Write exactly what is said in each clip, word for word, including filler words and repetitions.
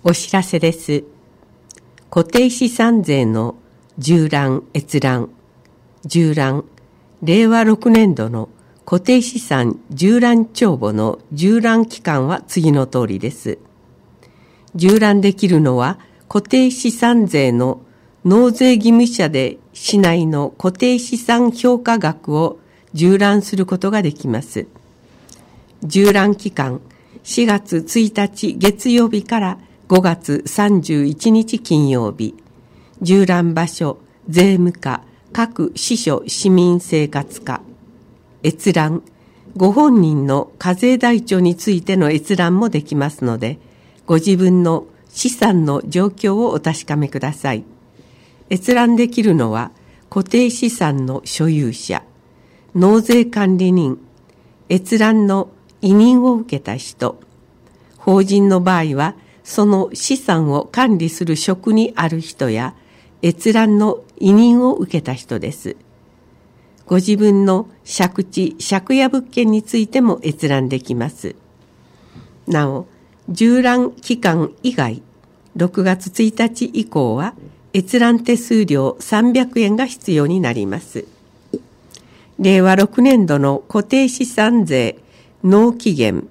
お知らせです。固定資産税の縦覧閲覧縦覧れいわろくねんどの固定資産縦覧帳簿の縦覧期間は次の通りです。縦覧できるのは固定資産税の納税義務者で市内の固定資産評価額を縦覧することができます。縦覧期間しがつついたち月曜日からごがつさんじゅういちにち金曜日。縦覧場所、税務課、各支所市民生活課。閲覧、ご本人の課税台帳についての閲覧もできますので、ご自分の資産の状況をお確かめください。閲覧できるのは、固定資産の所有者、納税管理人、閲覧の委任を受けた人、法人の場合は、その資産を管理する職にある人や、閲覧の委任を受けた人です。ご自分の借地、借家物件についても閲覧できます。なお、縦覧期間以外、ろくがつついたち以降は、閲覧手数料さんびゃくえんが必要になります。れいわろくねんどの固定資産税納期限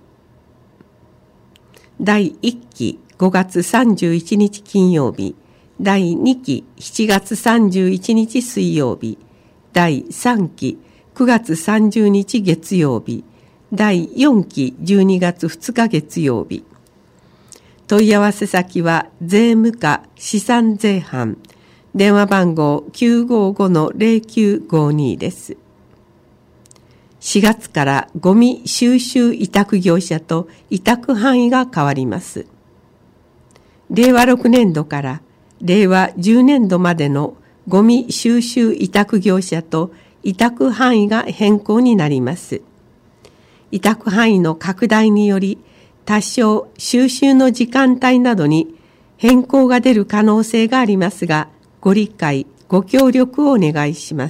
だいいっきごがつさんじゅういちにち金曜日、だいにきしちがつさんじゅういちにち水曜日、だいさんきくがつさんじゅうにち月曜日、だいよんきじゅうにがつふつか月曜日。問い合わせ先は税務課資産税班、電話番号 きゅうごごのぜろきゅうごに です。しがつからゴミ収集委託業者と委託範囲が変わります。れいわろくねんどかられいわじゅうねんどまでのゴミ収集委託業者と委託範囲が変更になります。委託範囲の拡大により多少収集の時間帯などに変更が出る可能性がありますが、ご理解、ご協力をお願いします。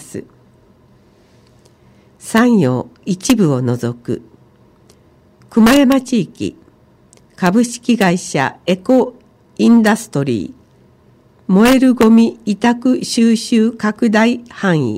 山陽一部を除く熊山地域株式会社エコインダストリー燃えるゴミ委託収集拡大範囲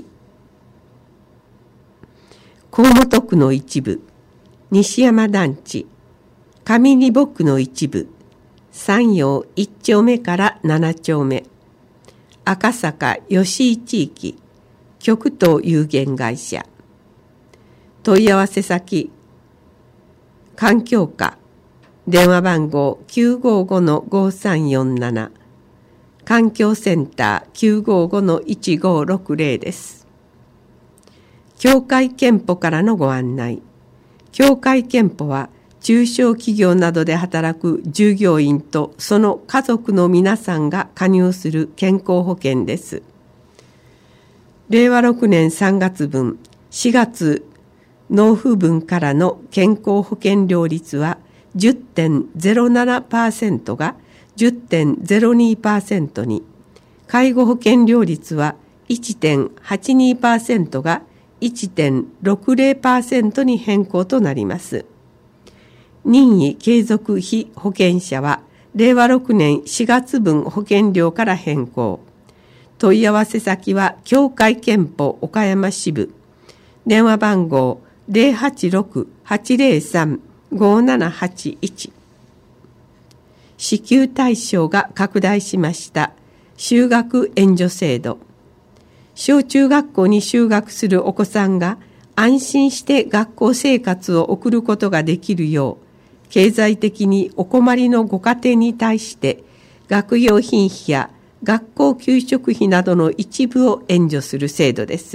河本区の一部西山団地上二保区の一部山陽いち丁目からなな丁目赤坂吉井地域極東有限会社問い合わせ先環境課電話番号 きゅうごごのごさんよんなな 環境センター きゅうごごのいちごろくぜろ です。協会憲法からのご案内。協会憲法は中小企業などで働く従業員とその家族の皆さんが加入する健康保険です。れいわろくねんさんがつぶん、しがつ納付分からの健康保険料率は じゅってんぜろななパーセント が じゅってんぜろにパーセント に、介護保険料率は いってんはちにパーセント が いってんろくぜろパーセント に変更となります。任意継続被保険者はれいわろくねんしがつぶん保険料から変更。問い合わせ先は協会憲法岡山支部。電話番号ぜろはちろく はちぜろさん ごななはちいち。支給対象が拡大しました就学援助制度。小中学校に就学するお子さんが安心して学校生活を送ることができるよう、経済的にお困りのご家庭に対して学用品費や学校給食費などの一部を援助する制度です。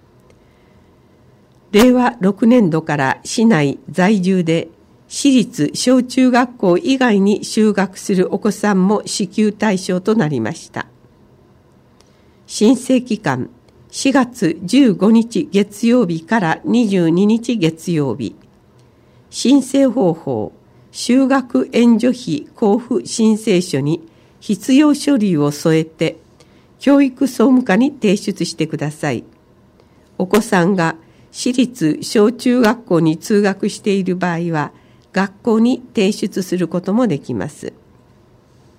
れいわろくねんどから市内在住で私立小中学校以外に就学するお子さんも支給対象となりました。申請期間しがつじゅうごにち月曜日からにじゅうににち月曜日。申請方法、就学援助費交付申請書に必要書類を添えて教育総務課に提出してください。お子さんが私立小中学校に通学している場合は学校に提出することもできます。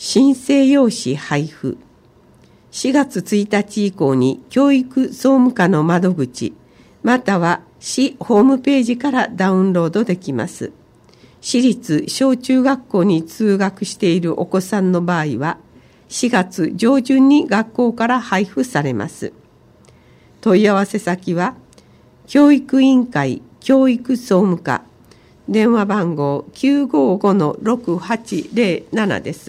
申請用紙配布。しがつついたち以降に教育総務課の窓口、または市ホームページからダウンロードできます。私立小中学校に通学しているお子さんの場合は、しがつ上旬に学校から配布されます。問い合わせ先は、教育委員会教育総務課、電話番号 きゅうごごのろくはちぜろなな です。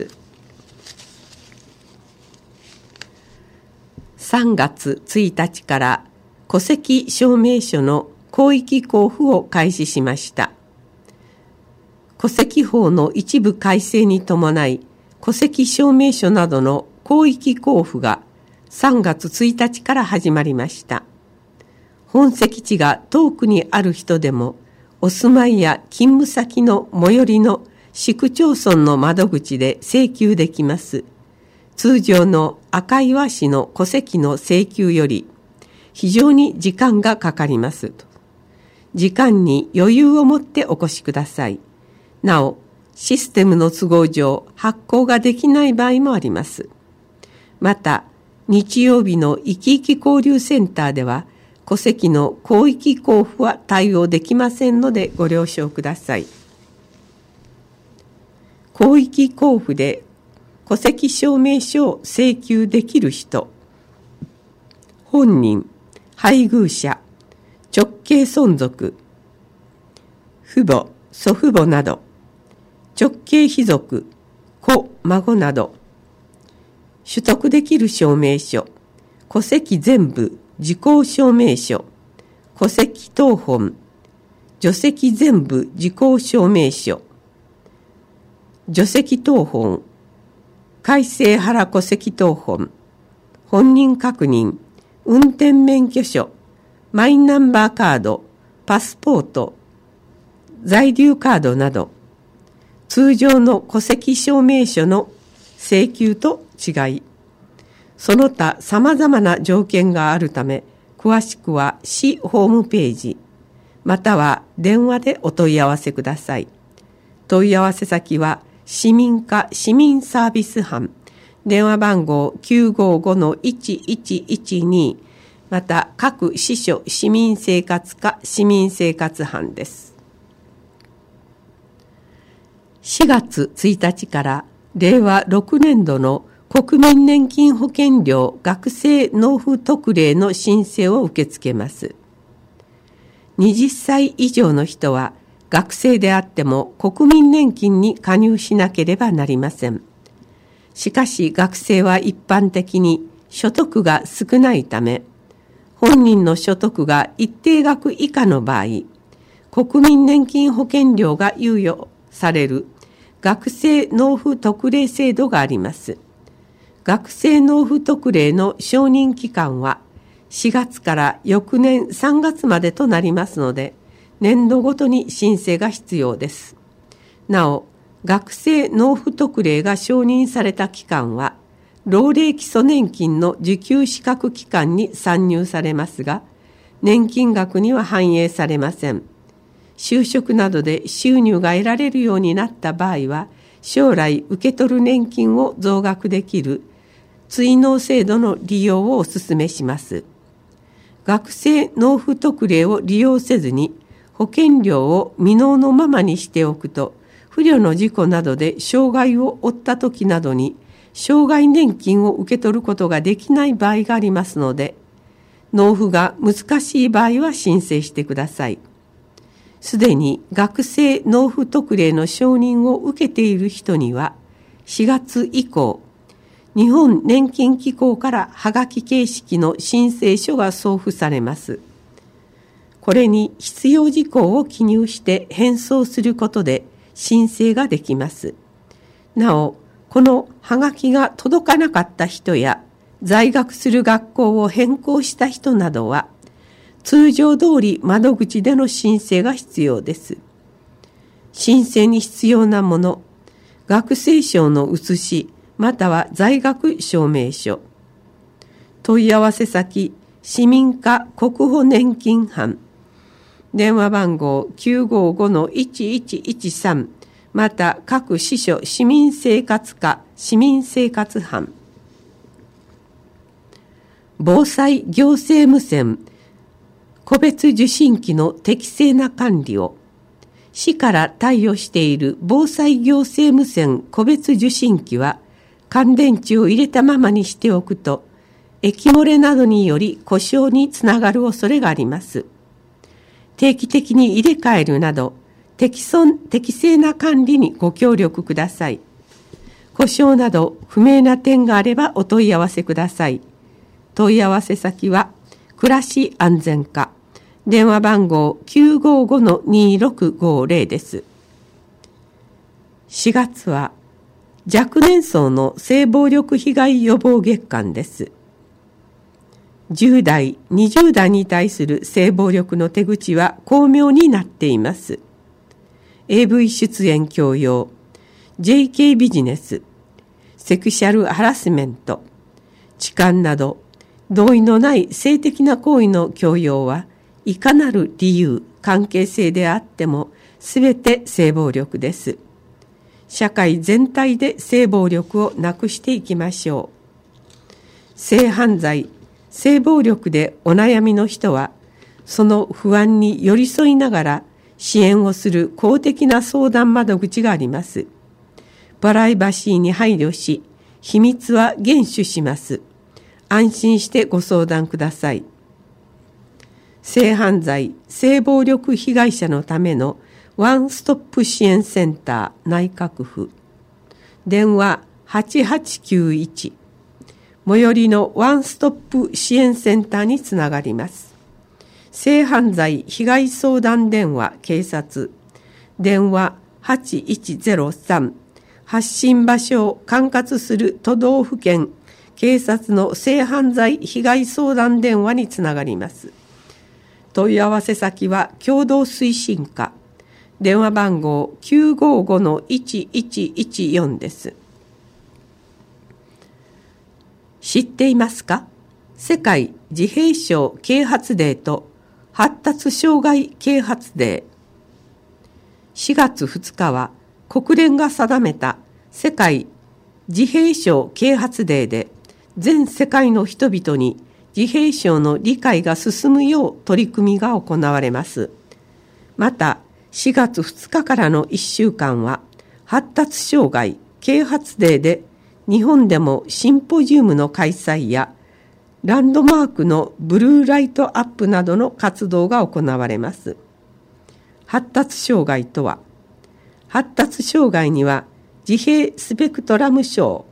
さんがつついたちから戸籍証明書の広域交付を開始しました。戸籍法の一部改正に伴い、戸籍証明書などの広域交付がさんがつついたちから始まりました。本籍地が遠くにある人でも、お住まいや勤務先の最寄りの市区町村の窓口で請求できます。通常の赤岩市の戸籍の請求より非常に時間がかかります。時間に余裕を持ってお越しください。なお、システムの都合上発行ができない場合もあります。また、日曜日のいきいき交流センターでは戸籍の広域交付は対応できませんのでご了承ください。広域交付で戸籍証明書を請求できる人、本人、配偶者、直系親族、父母、祖父母など、直系卑族、子、孫など、取得できる証明書、戸籍全部、時効証明書、戸籍謄本、除籍全部時効証明書、除籍謄本、改正原戸籍謄本、本人確認、運転免許証、マイナンバーカード、パスポート、在留カードなど、通常の戸籍証明書の請求と違い、その他様々な条件があるため、詳しくは市ホームページ、または電話でお問い合わせください。問い合わせ先は、市民課市民サービス班、電話番号 きゅうごごのいちいちいちに、また各支所市民生活課市民生活班です。しがつついたちかられいわろくねんどの国民年金保険料学生納付特例の申請を受け付けます。はたち以上の人は学生であっても国民年金に加入しなければなりません。しかし学生は一般的に所得が少ないため、本人の所得が一定額以下の場合、国民年金保険料が猶予される学生納付特例制度があります。学生納付特例の承認期間はしがつから翌年さんがつまでとなりますので、年度ごとに申請が必要です。なお、学生納付特例が承認された期間は、老齢基礎年金の受給資格期間に算入されますが、年金額には反映されません。就職などで収入が得られるようになった場合は、将来受け取る年金を増額できる追納制度の利用をお勧めします。学生納付特例を利用せずに、保険料を未納のままにしておくと、不慮の事故などで障害を負った時などに、障害年金を受け取ることができない場合がありますので、納付が難しい場合は申請してください。すでに学生納付特例の承認を受けている人には、しがつ以降、日本年金機構からはがき形式の申請書が送付されます。これに必要事項を記入して返送することで申請ができます。なお、このはがきが届かなかった人や在学する学校を変更した人などは、通常通り窓口での申請が必要です。申請に必要なもの、学生証の写し、または在学証明書。問い合わせ先、市民課国保年金班。電話番号 きゅうごごのいちいちいちさん、 また各支所市民生活課市民生活班、防災行政無線個別受信機の適正な管理を、市から貸与している防災行政無線個別受信機は乾電池を入れたままにしておくと、液漏れなどにより故障につながる恐れがあります。定期的に入れ替えるなど、適損適正な管理にご協力ください。故障など不明な点があればお問い合わせください。問い合わせ先は暮らし安全課、電話番号 きゅうごごのにろくごぜろ です。しがつは若年層の性暴力被害予防月間です。じゅう代、にじゅう代に対する性暴力の手口は巧妙になっています。エーブイ 出演強要、ジェイケー ビジネス、セクシャルハラスメント、痴漢など同意のない性的な行為の強要はいかなる理由、関係性であってもすべて性暴力です。社会全体で性暴力をなくしていきましょう。性犯罪、性暴力でお悩みの人は、その不安に寄り添いながら支援をする公的な相談窓口があります。プライバシーに配慮し、秘密は厳守します。安心してご相談ください。性犯罪、性暴力被害者のためのワンストップ支援センター内閣府、電話はちはちきゅういち、最寄りのワンストップ支援センターにつながります。性犯罪被害相談電話警察、電話はちいちゼロさん、発信場所を管轄する都道府県警察の性犯罪被害相談電話につながります。問い合わせ先は共同推進課、電話番号 きゅうごごのいちいちいちよん です。知っていますか？世界自閉症啓発デーと発達障害啓発デー。しがつふつかは国連が定めた世界自閉症啓発デーで、全世界の人々に自閉症の理解が進むよう取り組みが行われます。またしがつふつかからのいっしゅうかんは発達障害啓発デーで、日本でもシンポジウムの開催やランドマークのブルーライトアップなどの活動が行われます。発達障害とは、発達障害には自閉スペクトラム症、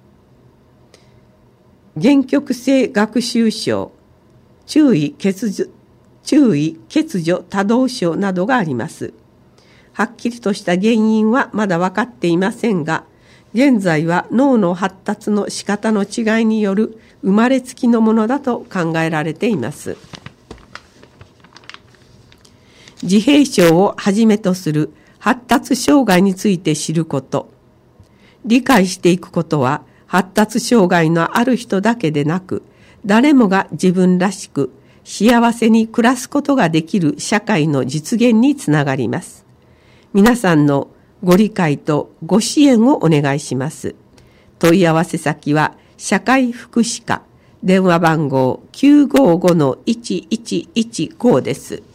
限局性学習症、注意欠如、注意欠如多動症などがあります。はっきりとした原因はまだ分かっていませんが、現在は脳の発達の仕方の違いによる生まれつきのものだと考えられています。自閉症をはじめとする発達障害について知ること、理解していくことは、発達障害のある人だけでなく、誰もが自分らしく幸せに暮らすことができる社会の実現につながります。皆さんのご理解とご支援をお願いします。問い合わせ先は社会福祉課、電話番号 きゅうごごのいちいちいちご です。